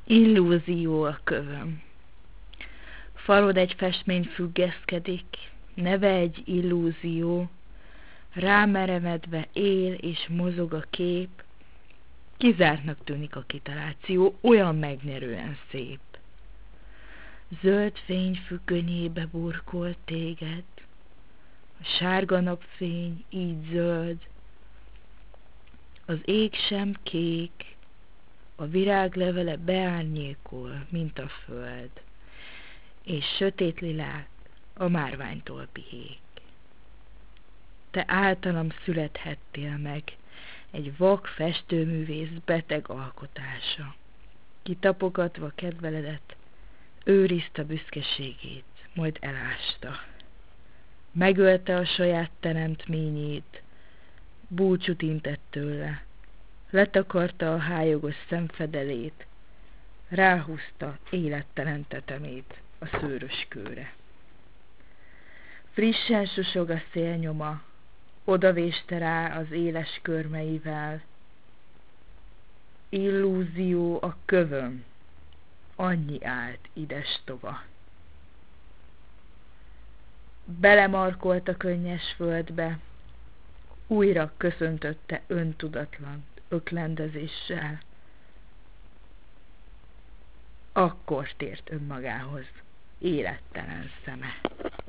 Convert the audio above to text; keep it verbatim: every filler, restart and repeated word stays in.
Illúzió a kövöm. Falod egy festmény függeszkedik, neve egy illúzió, rámeremedve él és mozog a kép, kizártnak tűnik a kitaláció, olyan megnyerően szép. Zöld fény függönyébe burkolt téged, a sárga napfény így zöld, az ég sem kék, a virág levele beárnyékol, mint a föld, és sötét lilák a márványtól pihék. Te általam születhettél meg, egy vak festőművész beteg alkotása. Kitapogatva kedveledet, őrizte büszkeségét, majd elásta. Megölte a saját teremtményét, búcsút intett tőle, letakarta a hályogos szemfedelét, ráhúzta élettelen tetemét a szőrös kőre. Frissen susog a szélnyoma, odavéste rá az éles körmeivel. Illúzió a kövöm, annyi állt ides tova. Belemarkolt a könnyes földbe, újra köszöntötte öntudatlan öklendezéssel. Akkor tért önmagához élettelen szeme.